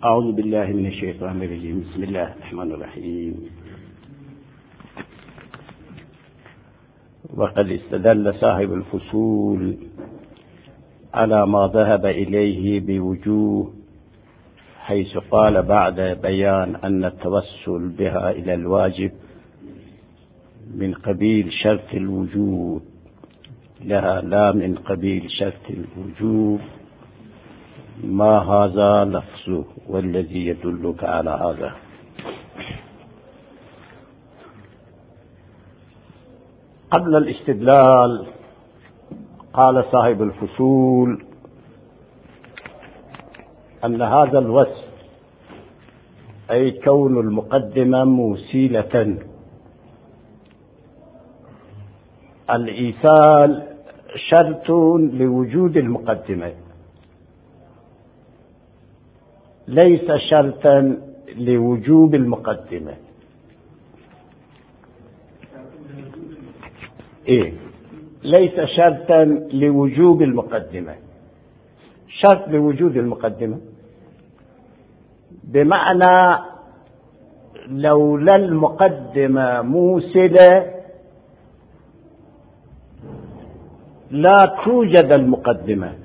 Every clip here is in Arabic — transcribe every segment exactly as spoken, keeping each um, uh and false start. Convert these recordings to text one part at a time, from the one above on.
أعوذ بالله من الشيطان الرجيم. بسم الله الرحمن الرحيم. وقد استدل صاحب الفصول على ما ذهب إليه بوجوه، حيث قال بعد بيان أن التوسل بها إلى الواجب من قبيل شرط الوجود لها لا من قبيل شرط الوجوب، ما هذا لفظه والذي يدلك على هذا. قبل الاستدلال قال صاحب الفصول أن هذا الوصف أي كون المقدمة موسيلة، الإيصال شرط لوجود المقدمة، ليس شرطا لوجوب المقدمة. إيه؟ ليس شرطا لوجوب المقدمة، شرط لوجود المقدمة، بمعنى لولا المقدمة موصلة لا توجد المقدمة،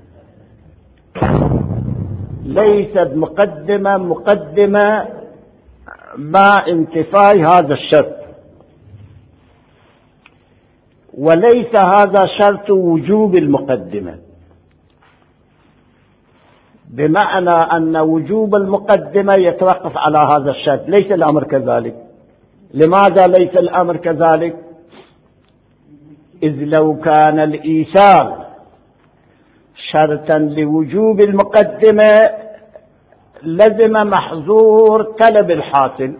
ليست مقدمة مقدمة مع انتفاء هذا الشرط، وليس هذا شرط وجوب المقدمة، بمعنى أن وجوب المقدمة يتوقف على هذا الشرط. ليس الأمر كذلك. لماذا ليس الأمر كذلك؟ إذ لو كان الإيصال شرطا لوجوب المقدمة لزم محظور طلب الحاصل.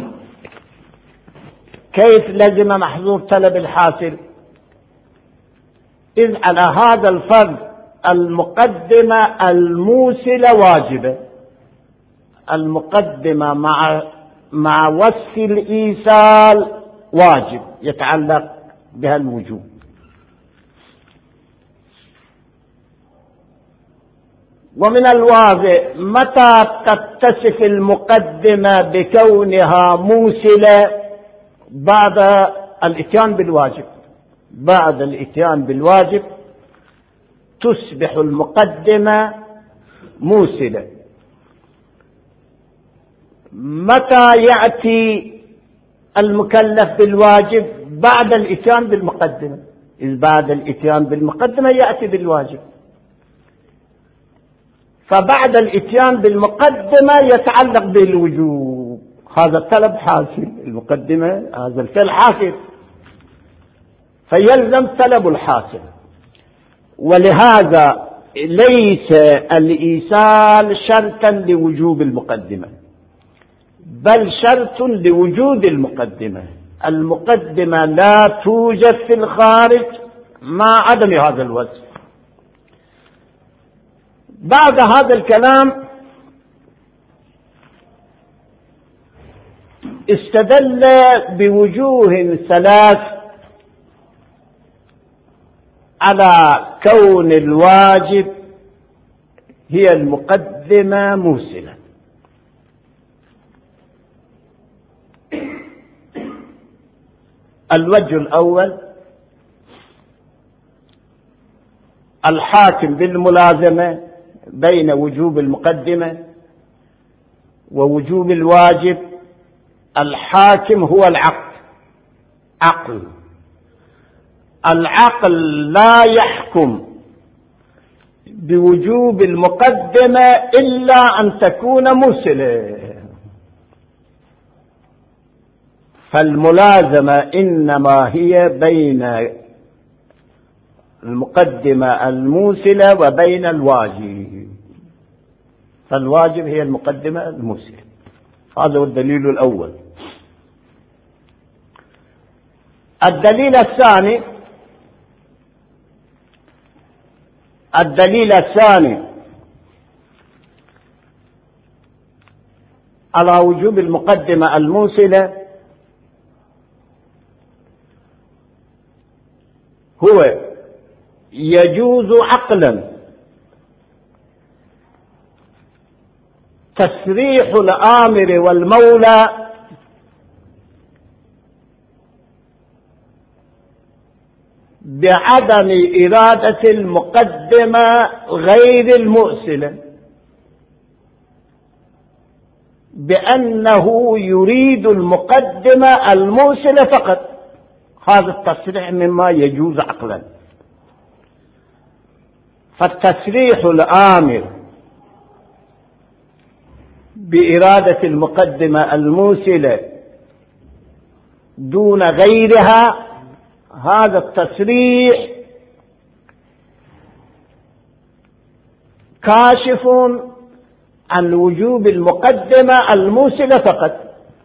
كيف لزم محظور طلب الحاصل؟ إذ على هذا الفرض المقدمة الموصلة واجبة، المقدمة مع مع وصف الإيصال واجب يتعلق بها الوجوب. ومن الواضح متى تتصف المقدمة بكونها موصلة؟ بعد الاتيان بالواجب. بعد الاتيان بالواجب تصبح المقدمة موصلة. متى يأتي المكلف بالواجب؟ بعد الاتيان بالمقدمة. إذ بعد الاتيان بالمقدمة يأتي بالواجب، فبعد الاتيان بالمقدمة يتعلق بالوجوب. هذا الطلب حاصل، المقدمة هذا الفعل حاصل، فيلزم طلب الحاصل. ولهذا ليس الإيصال شرطا لوجوب المقدمة، بل شرط لوجود المقدمة. المقدمة لا توجد في الخارج مع عدم هذا الوصف. بعد هذا الكلام استدل بوجوه ثلاث على كون الواجب هي المقدمة موصلة. الوجه الأول الحاكم بالملازمة بين وجوب المقدمة ووجوب الواجب. الحاكم هو العقل. عقل العقل لا يحكم بوجوب المقدمة إلا أن تكون موصلة. فالملازمة إنما هي بين المقدمة الموصلة وبين الواجب، فالواجب هي المقدمة الموصلة. هذا هو الدليل الأول. الدليل الثاني الدليل الثاني على وجوب المقدمة الموصلة هو يجوز عقلا تصريح الآمر والمولى بعدم إرادة المقدمة غير المؤسلة، بأنه يريد المقدمة الموصلة فقط. هذا التصريح مما يجوز عقلا. فالتصريح الآمر بإرادة المقدمة الموصلة دون غيرها، هذا التصريح كاشف عن وجوب المقدمة الموصلة فقط،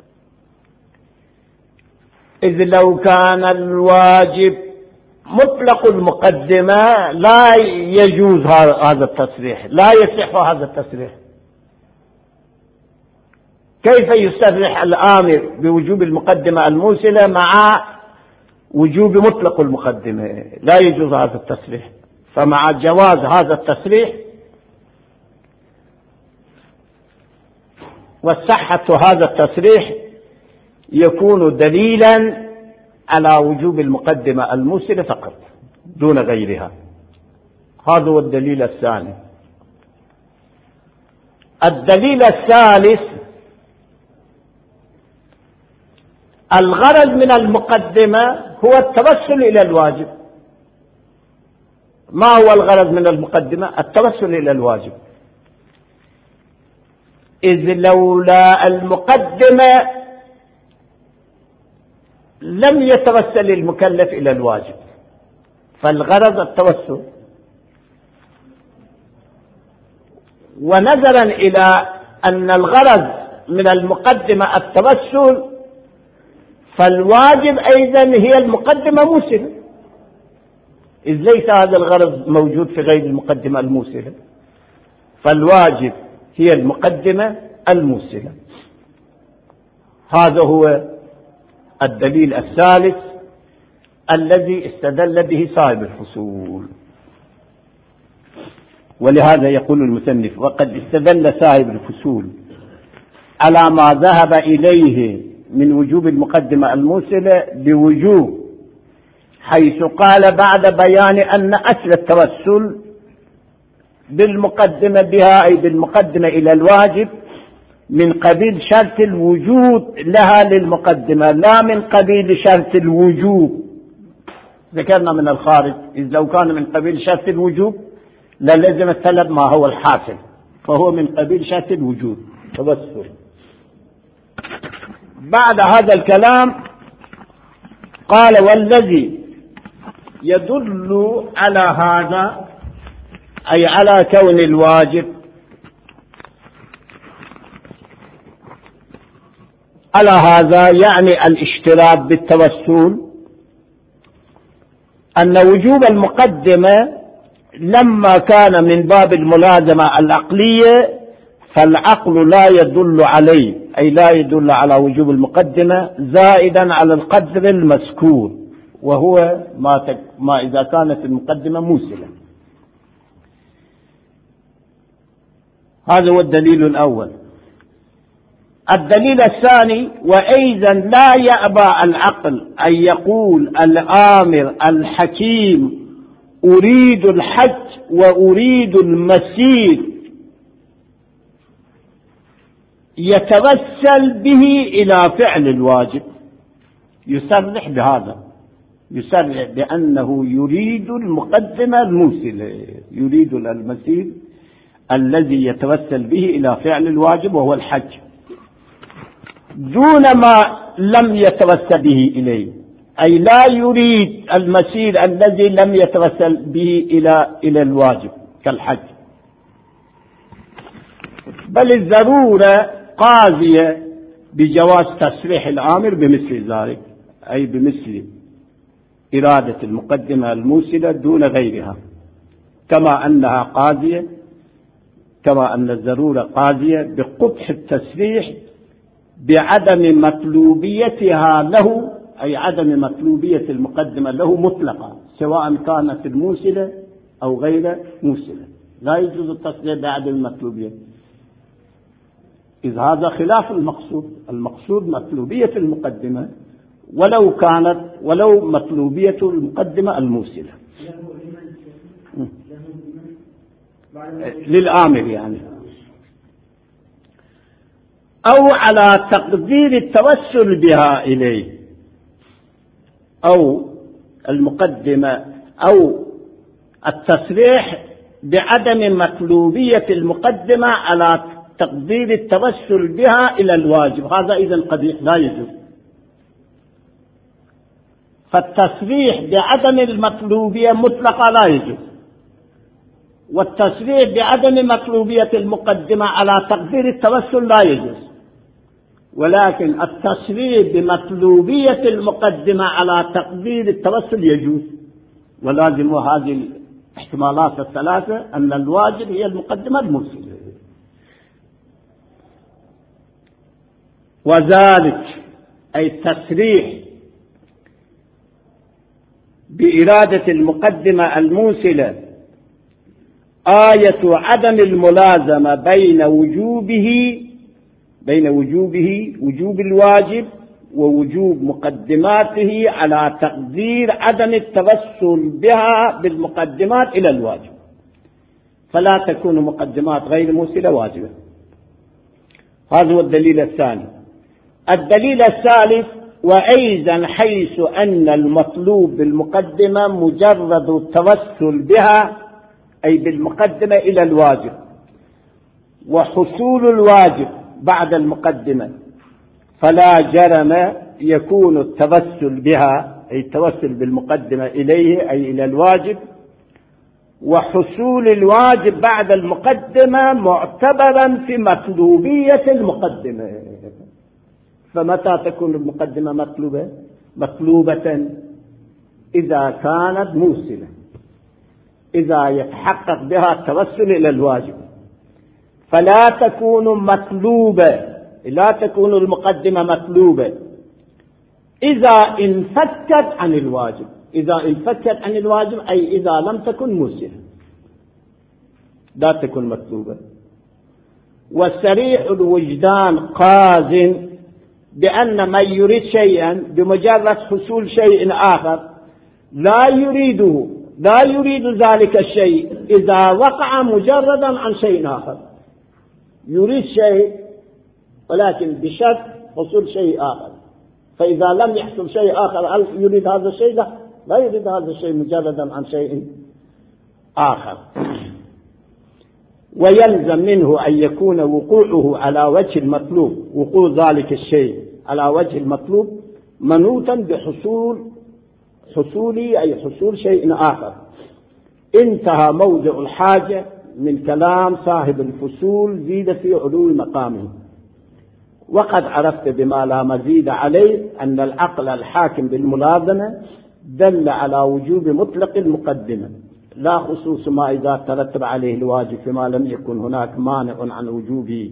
إذ لو كان الواجب مطلق المقدمة لا يجوز هذا التصريح، لا يصح هذا التصريح. كيف يصرح الآمر بوجوب المقدمة الموصلة مع وجوب مطلق المقدمة؟ لا يجوز هذا التصريح. فمع جواز هذا التصريح والصحة هذا التصريح يكون دليلا على وجوب المقدمة الموصلة فقط دون غيرها. هذا هو الدليل الثاني. الدليل الثالث: الغرض من المقدمة هو التوصل إلى الواجب. ما هو الغرض من المقدمة؟ التوصل إلى الواجب، إذ لولا المقدمة لم يتوسل المكلف إلى الواجب، فالغرض التوسل. ونظرا إلى أن الغرض من المقدمة التوسل، فالواجب أيضا هي المقدمة موصلة، إذ ليس هذا الغرض موجود في غير المقدمة الموصلة، فالواجب هي المقدمة الموصلة. هذا هو الدليل الثالث الذي استدل به صاحب الفصول. ولهذا يقول المصنف: وقد استدل صاحب الفصول على ما ذهب إليه من وجوب المقدمة الموصلة بوجوب، حيث قال بعد بيان أن أصل التوسل بالمقدمة بها أي بالمقدمة إلى الواجب من قبيل شرط الوجود لها للمقدمة، لا من قبيل شرط الوجوب. ذكرنا من الخارج، إذ لو كان من قبيل شرط الوجوب للزم الطلب ما هو الحاصل، فهو من قبيل شرط الوجود توسل. بعد هذا الكلام قال: والذي يدل على هذا أي على كون الواجب على هذا يعني الاشتراط بالتوسل، أن وجوب المقدمة لما كان من باب الملازمة العقلية فالعقل لا يدل عليه، أي لا يدل على وجوب المقدمة زائدا على القدر المذكور، وهو ما, تك ما إذا كانت المقدمة موصلة. هذا هو الدليل الأول. الدليل الثاني: وأيضا لا يأبى العقل أن يقول الآمر الحكيم أريد الحج وأريد المسير يتوسل به إلى فعل الواجب. يصرح بهذا، يصرح بأنه يريد المقدمة الموصلة، يريد المسير الذي يتوسل به إلى فعل الواجب وهو الحج، دون ما لم يتوسل به إليه، أي لا يريد المسير الذي لم يتوسل به إلى إلى الواجب كالحج. بل الضرورة قاضية بجواز تصريح الآمر بمثل ذلك، أي بمثل إرادة المقدمة الموصلة دون غيرها، كما أنها قاضية كما أن الضرورة قاضية بقبح التصريح بعدم مطلوبيتها له، أي عدم مطلوبية المقدمة له مطلقة، سواء كانت الموصلة أو غير موصلة. لا يجوز التصريح بعدم المطلوبية. إذ هذا خلاف المقصود. المقصود مطلوبية المقدمة ولو كانت ولو مطلوبية المقدمة الموصلة للآمر يعني، أو على تقدير التوسل بها إليه، أو المقدمة أو التصريح بعدم مطلوبية المقدمة على تقدير التوسل بها إلى الواجب، هذا إذن قبيح لا يجوز. فالتصريح بعدم المطلوبية مطلقة لا يجوز، والتصريح بعدم مطلوبية المقدمة على تقدير التوسل لا يجوز، ولكن التصريح بمطلوبية المقدمة على تقدير التوسل يجوز. ولازم هذه الاحتمالات الثلاثة أن الواجب هي المقدمة الموصلة. وذلك أي التصريح بإرادة المقدمة الموصلة آية عدم الملازمة بين وجوبه بين وجوبه وجوب الواجب ووجوب مقدماته على تقدير عدم التوسل بها بالمقدمات إلى الواجب، فلا تكون مقدمات غير موصلة واجبة. هذا هو الدليل الثاني. الدليل الثالث: وأيضا حيث أن المطلوب بالمقدمة مجرد التوسل بها أي بالمقدمة إلى الواجب، وحصول الواجب بعد المقدمة، فلا جرم يكون التوسل بها أي التوسل بالمقدمة إليه أي إلى الواجب، وحصول الواجب بعد المقدمة معتبرا في مطلوبية المقدمة. فمتى تكون المقدمة مطلوبة؟ مطلوبة إذا كانت موصلة، إذا يتحقق بها التوسل إلى الواجب، فلا تكون مطلوبة لا تكون المقدمة مطلوبة إذا انفكت عن الواجب. إذا انفكت عن الواجب أي إذا لم تكن موصلة لا تكون مطلوبة. والسريع الوجدان قاز بأن من يريد شيئا بمجرد حصول شيء آخر لا يريده لا يريد ذلك الشيء إذا وقع مجردا عن شيء آخر. يريد شيء ولكن بشرط حصول شيء آخر، فإذا لم يحصل شيء آخر هل يريد هذا الشيء؟ لا لا يريد هذا الشيء مجردا عن شيء آخر. ويلزم منه أن يكون وقوعه على وجه المطلوب، وقوع ذلك الشيء على وجه المطلوب منوطا بحصول حصولي أي حصول شيء آخر. انتهى موضع الحاجة من كلام صاحب الفصول زيد في علو مقامه. وقد عرفت بما لا مزيد عليه أن العقل الحاكم بالملازمة دل على وجوب مطلق المقدمة لا خصوص ما إذا ترتب عليه الواجب فيما لم يكن هناك مانع عن وجوبه.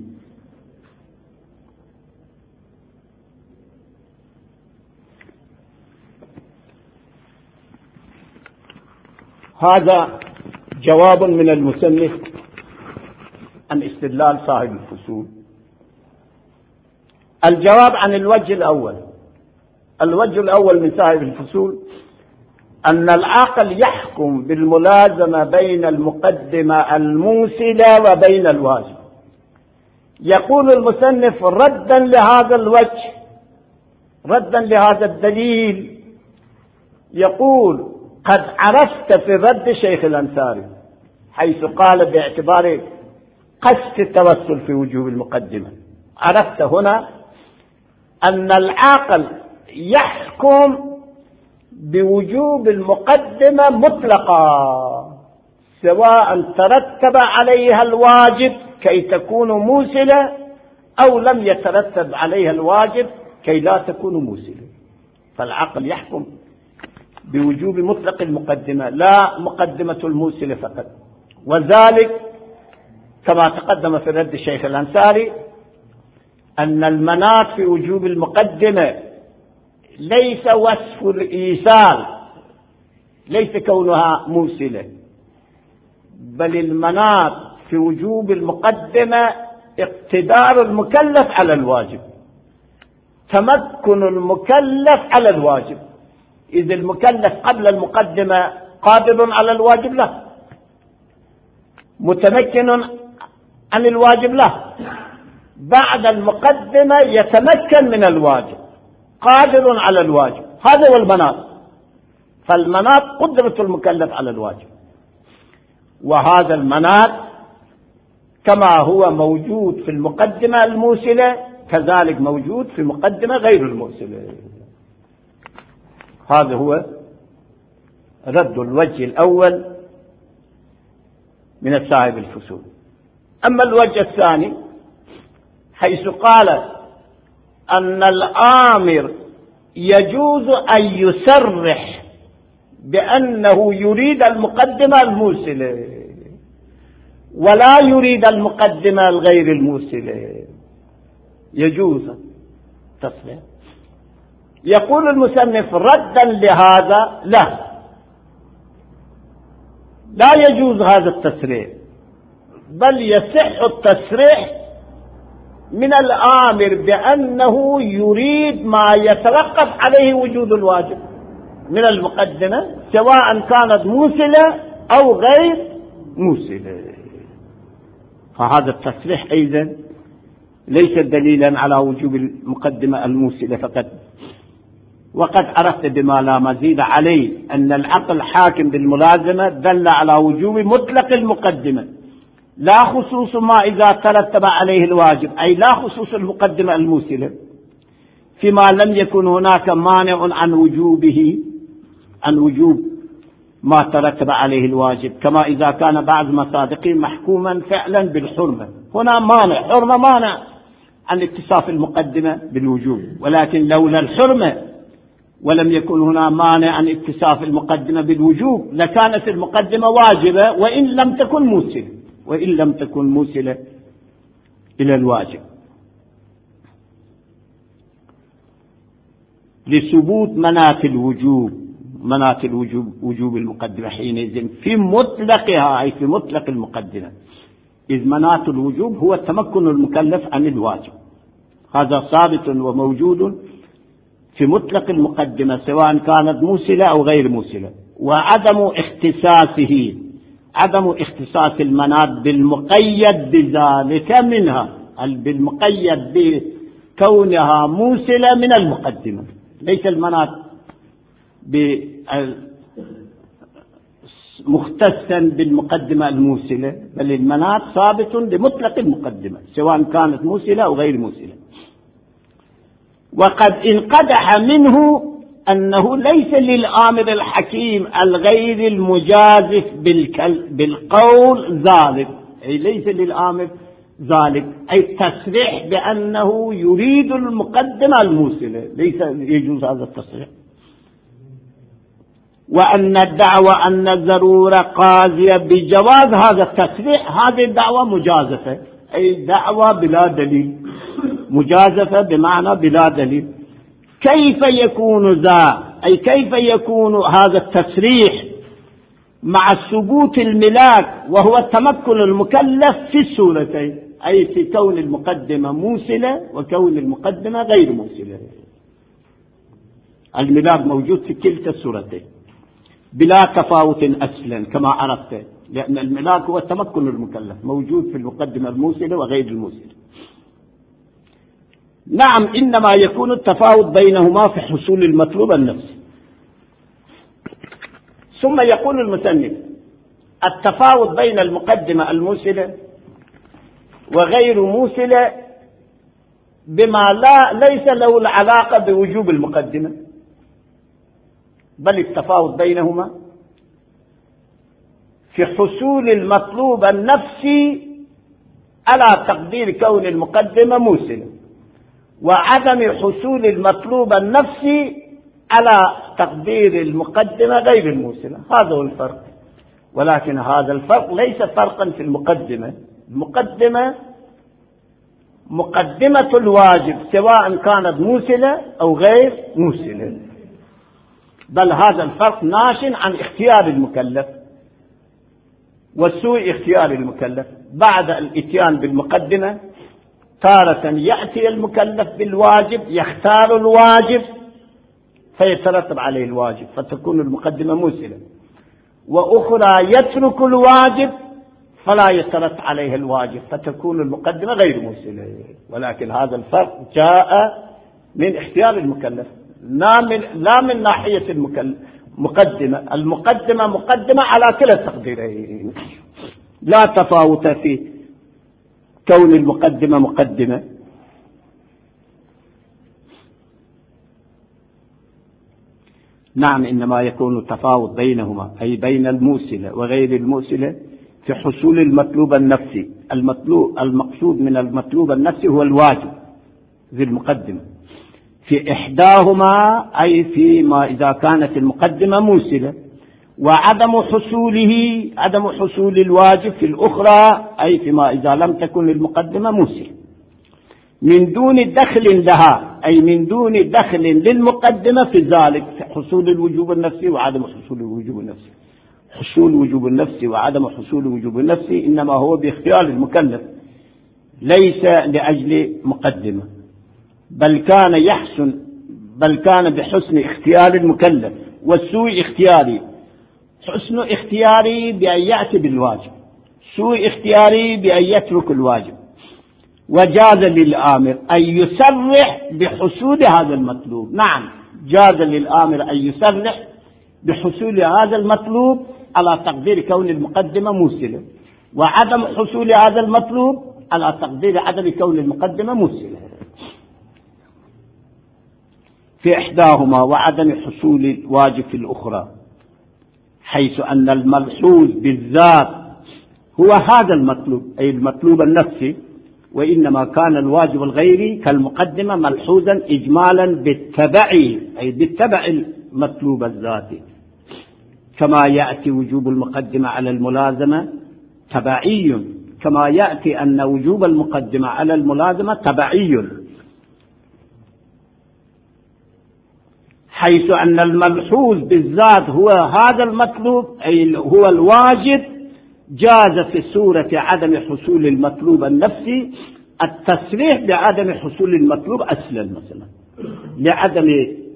هذا جواب من المصنف عن استدلال صاحب الفصول. الجواب عن الوجه الأول. الوجه الأول من صاحب الفصول أن العقل يحكم بالملازمة بين المقدمة الموصلة وبين الواجب. يقول المصنف ردا لهذا الوجه، ردا لهذا الدليل، يقول قد عرفت في رد الشيخ الأنصاري حيث قال باعتبار قصد التوسل في وجوب المقدمة، عرفت هنا أن العاقل يحكم بوجوب المقدمة مطلقا سواء ترتب عليها الواجب كي تكون موصلة أو لم يترتب عليها الواجب كي لا تكون موصلة. فالعقل يحكم بوجوب مطلق المقدمة لا مقدمة الموصلة فقط. وذلك كما تقدم في رد الشيخ الأنصاري أن المناط في وجوب المقدمة ليس وصف الإيصال، ليس كونها موصلة، بل المناط في وجوب المقدمة اقتدار المكلف على الواجب، تمكن المكلف على الواجب. إذا المكلف قبل المقدمة قادر على الواجب له، متمكن عن الواجب له، بعد المقدمة يتمكن من الواجب، قادر على الواجب. هذا هو المناط. فالمناط قدرة المكلف على الواجب، وهذا المناط كما هو موجود في المقدمة الموصلة كذلك موجود في مقدمة غير الموصلة. هذا هو رد الوجه الأول من الصاحب الفصول. أما الوجه الثاني حيث قال أن الآمر يجوز أن يصرح بأنه يريد المقدمة الموصلة ولا يريد المقدمة الغير الموصلة، يجوز تصريح. يقول المصنف ردا لهذا لا لا يجوز هذا التصريح، بل يصح التصريح من الآمر بأنه يريد ما يتوقف عليه وجود الواجب من المقدمة سواء كانت موصلة أو غير موصلة. فهذا التصريح أيضا ليس دليلا على وجوب المقدمة الموصلة فقط. وقد عرفت بما لا مزيد عليه أن العقل حاكم بالملازمة دل على وجوب مطلق المقدمة لا خصوص ما إذا ترتب عليه الواجب، أي لا خصوص المقدمة الموصلة فيما لم يكن هناك مانع عن وجوبه عن وجوب ما ترتب عليه الواجب، كما إذا كان بعض مصادقه محكوما فعلا بالحرمة. هنا مانع، حرمة مانع عن اتصاف المقدمة بالوجوب، ولكن لولا الحرمة ولم يكن هنا مانع عن اتصاف المقدمة بالوجوب لكانت المقدمة واجبة وإن لم تكن موصلة وإن لم تكن موصلة إلى الواجب. لثبوت مناط الوجوب مناط الوجوب وجوب المقدمة حينئذ في مطلقها، أي في مطلق المقدمة، إذ مناط الوجوب هو تمكن المكلف عن الواجب. هذا ثابت وموجود في مطلق المقدمة سواء كانت موصلة أو غير موصلة. وعدم اختصاصه عدم اختصاص المناط بالمقيد بذلك منها، بالمقيد بكونها موصلة من المقدمة، ليس المناط مختصا بالمقدمة الموصلة، بل المناط ثابت بمطلق المقدمة سواء كانت موصلة أو غير موصلة. وقد انقدح منه أنه ليس للآمر الحكيم الغير المجازف بالقول ذلك، أي ليس للآمر ذلك، أي التصريح بأنه يريد المقدمة الموصلة، ليس يجوز هذا التصريح. وأن الدعوة أن الضرورة قاضية بجواز هذا التصريح، هذه الدعوة مجازفة، أي دعوة بلا دليل، مجازفة بمعنى بلا دليل. كيف يكون ذا، أي كيف يكون هذا التصريح مع ثبوت الملاك وهو تمكن المكلف في الصورتين، أي في كون المقدمة موصلة وكون المقدمة غير موصلة. الملاك موجود في كلتا الصورتين بلا تفاوت أصلا كما عرفت، لأن الملاك هو تمكن المكلف موجود في المقدمة الموصلة وغير الموصلة. نعم، إنما يكون التفاوت بينهما في حصول المطلوب النفسي. ثم يقول المصنف التفاوت بين المقدمة الموصلة وغير موصلة بما لا ليس له العلاقة بوجوب المقدمة، بل التفاوت بينهما في حصول المطلوب النفسي على تقدير كون المقدمة موصلة، وعدم حصول المطلوب النفسي على تقدير المقدمة غير الموصلة. هذا هو الفرق. ولكن هذا الفرق ليس فرقا في المقدمة. المقدمة مقدمة الواجب سواء كانت موصلة أو غير موصلة، بل هذا الفرق ناش عن اختيار المكلف وسوء اختيار المكلف. بعد الاتيان بالمقدمة تارة يأتي المكلف بالواجب يختار الواجب فيترتب عليه الواجب فتكون المقدمة موصلة، وأخرى يترك الواجب فلا يترتب عليه الواجب فتكون المقدمة غير موصلة. ولكن هذا الفرق جاء من اختيار المكلف لا من, لا من ناحية المقدمة. المقدمة مقدمة على كلا التقديرين، لا تفاوت في كون المقدمة مقدمة. نعم، إنما يكون التفاوت بينهما أي بين الموصلة وغير الموصلة في حصول المطلوب النفسي. المطلوب المقصود من المطلوب النفسي هو الواجب ذي المقدمة، في إحداهما أي فيما إذا كانت المقدمة موصلة، وعدم حصوله عدم حصول الواجب في الأخرى أي فيما إذا لم تكن المقدمة موصلة، من دون دخل لها أي من دون دخل للمقدمة في ذلك، في حصول الوجوب النفسي وعدم حصول الوجوب النفسي. حصول الوجوب النفسي وعدم حصول الوجوب النفسي إنما هو باختيار المكلف ليس لأجل مقدمة، بل كان يحسن بل كان بحسن اختيار المكلف والسوء اختياري. حسن اختياري بأن يأتي بالواجب، سوء اختياري بأن يترك الواجب. وجاز للآمر أن يسرح بحصول هذا المطلوب. نعم، جاز للآمر أن يسرح بحصول هذا المطلوب على تقدير كون المقدمة موصلة، وعدم حصول هذا المطلوب على تقدير عدم كون المقدمة موصلة في إحداهما، وعدم حصول الواجب في الأخرى، حيث أن الملحوظ بالذات هو هذا المطلوب أي المطلوب النفسي، وإنما كان الواجب الغيري كالمقدمة ملحوظا إجمالا بالتبع أي بالتبع المطلوب الذاتي، كما يأتي وجوب المقدمة على الملازمة تبعي، كما يأتي أن وجوب المقدمة على الملازمة تبعي، حيث أن الملحوظ بالذات هو هذا المطلوب أي هو الواجب. جاز في صورة عدم حصول المطلوب النفسي التصريح بعدم حصول المطلوب أصلا، مثلا لعدم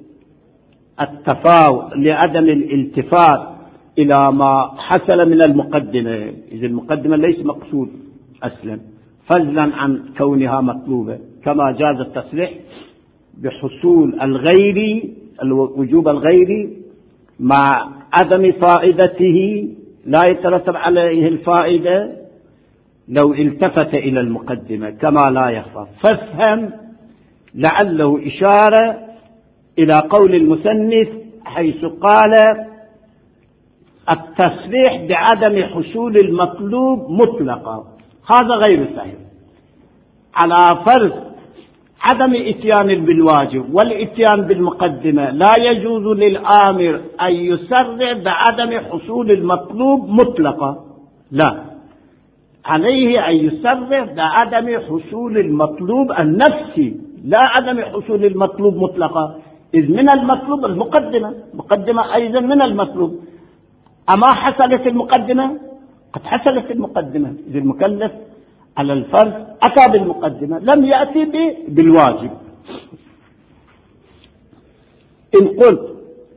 التفاوت لعدم الالتفات إلى ما حصل من المقدمة، إذا المقدمة ليس مقصود أصلا فضلا عن كونها مطلوبة، كما جاز التصريح بحصول الغيري الوجوب الغيري مع عدم فائدته لا يترتب عليه الفائدة لو التفت إلى المقدمة كما لا يخفى. فافهم لعله إشارة إلى قول المصنف حيث قال التصريح بعدم حصول المطلوب مطلقا، هذا غير صحيح، على فرض عدم اتيان بالواجب والاتيان بالمقدمة لا يجوز للآمر أن يسرع بعدم حصول المطلوب مطلقا، لا، عليه أن يسرع بعدم حصول المطلوب النفسي لا عدم حصول المطلوب مطلقا، إذ من المطلوب المقدمة، مقدمة أيضا من المطلوب. أما حصلت المقدمة؟ قد حصلت المقدمة، إذ المكلف على الفرض أتى بالمقدمة لم يأتي بالواجب. إن قلت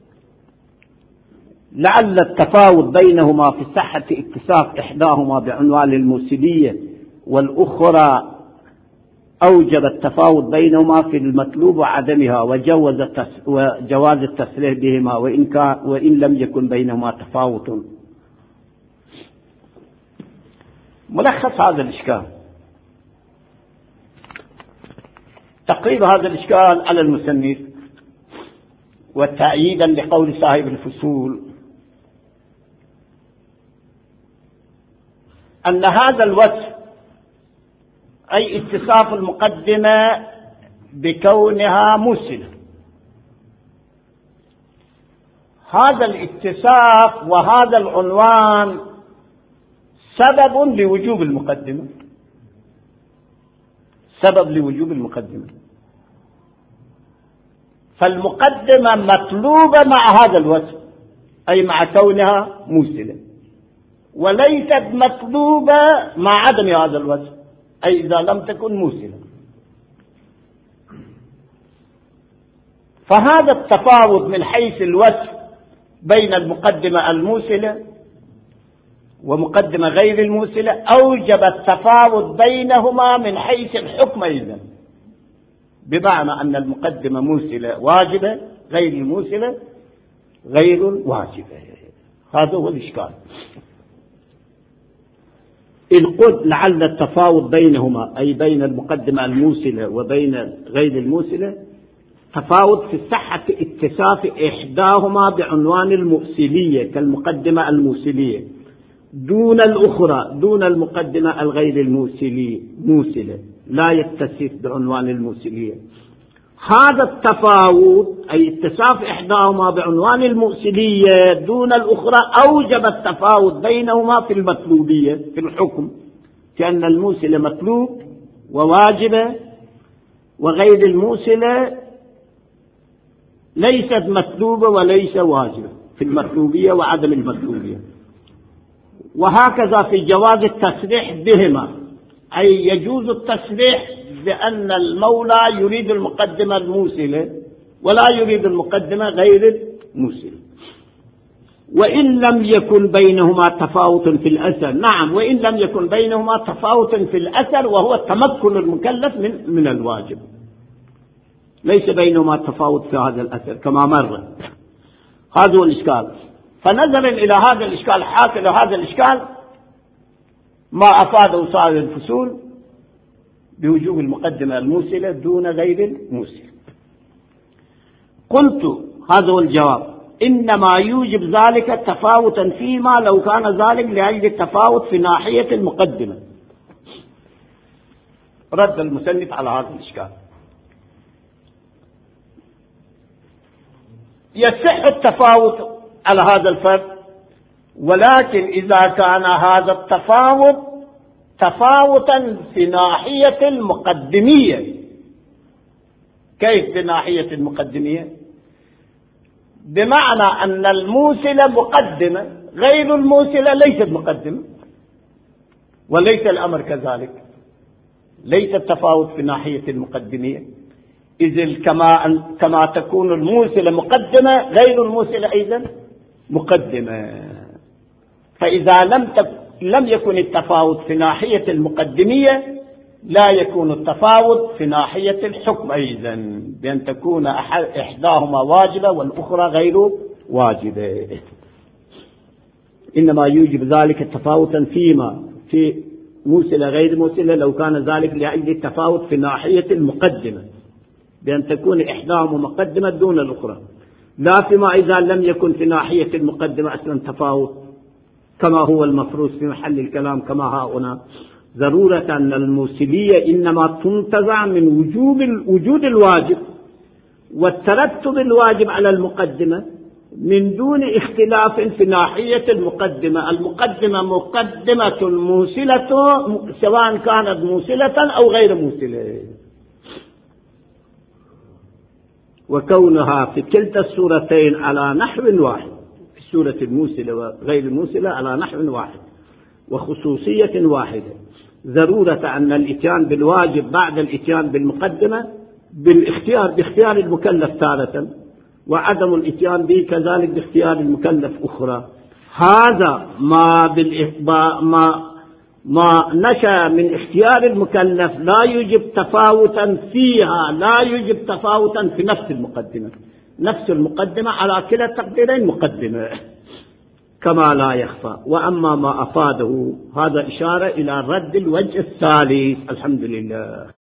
لعل التفاوت بينهما في صحة اتصاف إحداهما بعنوان الموصلية والأخرى أوجب التفاوت بينهما في المطلوب وعدمها وجوز وجواز التصريح بهما وإن, كان وإن لم يكن بينهما تفاوت. ملخص هذا الإشكال، تقريب هذا الإشكال على المصنف وتأييدا لقول صاحب الفصول أن هذا الوصف أي اتصاف المقدمة بكونها موصلة، هذا الاتصاف وهذا العنوان سبب لوجوب المقدمة، سبب لوجوب المقدمة، فالمقدمة مطلوبة مع هذا الوصف أي مع كونها موصلة، وليست مطلوبة مع عدم هذا الوصف أي إذا لم تكن موصلة. فهذا التفاوت من حيث الوصف بين المقدمة الموصلة ومقدمة غير الموصلة أوجب التفاوت بينهما من حيث الحكم أيضا، بمعنى أن المقدمة موصلة واجبة، غير الموصلة غير واجبة. هذا هو الإشكال. إن قلت لعل التفاوت بينهما أي بين المقدمة الموصلة وبين غير الموصلة تفاوت في صحة اتصاف إحداهما بعنوان المؤصلية كالمقدمة الموصلية دون الأخرى، دون المقدمة الغير الموصلية موصلة لا يتصف بعنوان الموصلية. هذا التفاوت أي اتصاف إحداهما بعنوان المؤصلية دون الأخرى أوجب التفاوت بينهما في المطلوبية في الحكم، كأن الموصلة مطلوب وواجبة وغير الموصلة ليست مطلوبة وليس واجبة في المطلوبية وعدم المطلوبية. وهكذا في جواز التصريح بهما، أي يجوز التصريح بأن المولى يريد المقدمة الموصلة ولا يريد المقدمة غير الموصلة، وإن لم يكن بينهما تفاوت في الأثر. نعم، وإن لم يكن بينهما تفاوت في الأثر وهو تمكن المكلف من من الواجب، ليس بينهما تفاوت في هذا الأثر كما مر. هذا هو الإشكال. فنظرا إلى هذا الإشكال، حاصل هذا الإشكال ما أفاده صاحب الفصول بوجوب المقدمة الموصلة دون غير الموصلة. قلت هذا هو الجواب: إنما يوجب ذلك تفاوتا فيما لو كان ذلك لأجل التفاوت في ناحية المقدمة. رد المصنف على هذا الإشكال: يصح التفاوت على هذا الفرق، ولكن إذا كان هذا التفاوت تفاوتا في ناحية المقدمية. كيف في ناحية المقدمية؟ بمعنى أن الموصلة مقدمة، غير الموصلة ليست مقدمة، وليس الأمر كذلك، ليس التفاوت في ناحية المقدمية، إذ كما كما تكون الموصلة مقدمة غير الموصلة أيضا مقدمة. فإذا لم لم يكن التفاوت في ناحية المقدمية لا يكون التفاوت في ناحية الحكم أيضا، بأن تكون إحداهما واجبة والأخرى غير واجبة. إنما يوجب ذلك تفاوتا فيما في موصلة غير موصلة لو كان ذلك لأجل التفاوت في ناحية المقدمة، بأن تكون إحداهما مقدمة دون الأخرى، لا فيما إذا لم يكن في ناحية المقدمة أصلا تفاوت كما هو المفروض في محل الكلام كما ها هنا. ضرورة أن الموصلية إنما تنتزع من وجوب وجود الواجب والترتب الواجب على المقدمة من دون اختلاف في ناحية المقدمة. المقدمة مقدمة موصلة سواء كانت موصلة أو غير موصلة، وكونها في كلتا الصورتين على نحو واحد، في السورة الموصلة وغير الموصلة على نحو واحد وخصوصية واحدة. ضرورة أن الإتيان بالواجب بعد الإتيان بالمقدمة بالاختيار باختيار المكلف تارة، وعدم الإتيان به كذلك باختيار المكلف أخرى. هذا ما ما ما نشأ من اختيار المكلف لا يوجب تفاوتا فيها، لا يوجب تفاوتا في نفس المقدمة. نفس المقدمة على كلا التقديرين مقدمة كما لا يخفى. وأما ما أفاده هذا إشارة إلى رد الوجه الثالث. الحمد لله.